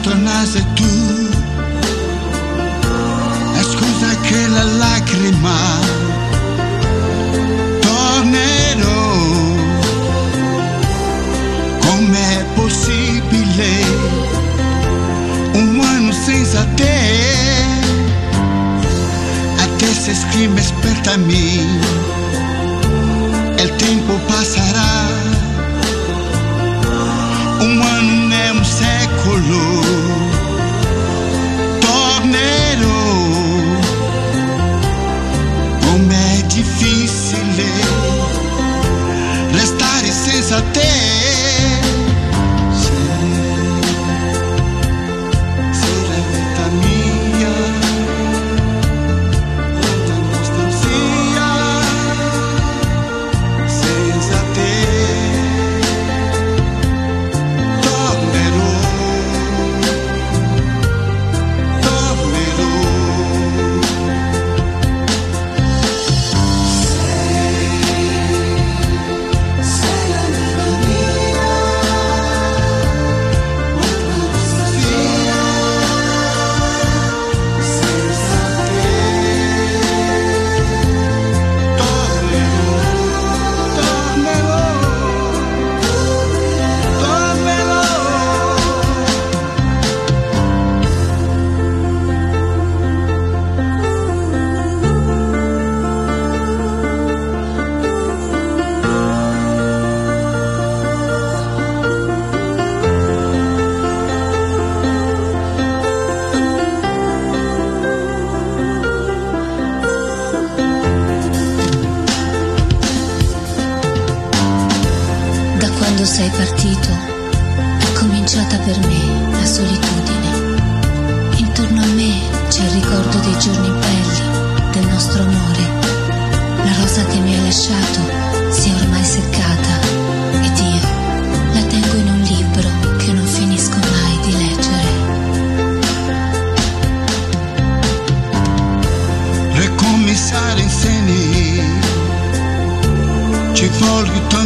tornassi tu, e scusa che la lacrima tornerò. Com'è possibile un uomo senza te? A te si scrive aspettami, e il tempo passerà. Un anno è un secolo, tornerò. Com'è difficile restare senza te. Sei la vita mia, la nostalgia, senza te. Quando sei partito è cominciata per me la solitudine. Intorno a me c'è il ricordo dei giorni belli del nostro amore. La rosa che mi hai lasciato si è ormai seccata ed io la tengo in un libro che non finisco mai di leggere. Ricominciare insieme ci vuole